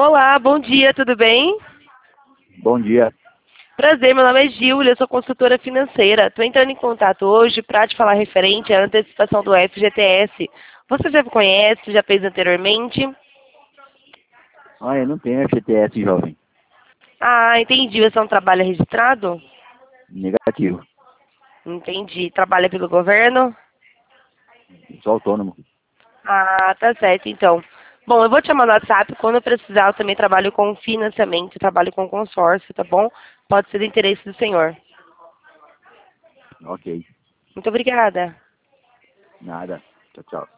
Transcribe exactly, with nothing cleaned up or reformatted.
Olá, bom dia, tudo bem? Bom dia. Prazer, meu nome é Gília, eu sou consultora financeira. Estou entrando em contato hoje para te falar referente à antecipação do F G T S. Você já me conhece, já fez anteriormente? Ah, eu não tenho F G T S, jovem. Ah, entendi. Você não trabalha registrado? Negativo. Entendi. Trabalha pelo governo? Sou autônomo. Ah, tá certo, então. Bom, eu vou te chamar no WhatsApp. Quando eu precisar, eu também trabalho com financiamento, trabalho com consórcio, tá bom? Pode ser do interesse do senhor. Ok. Muito obrigada. Nada. Tchau, tchau.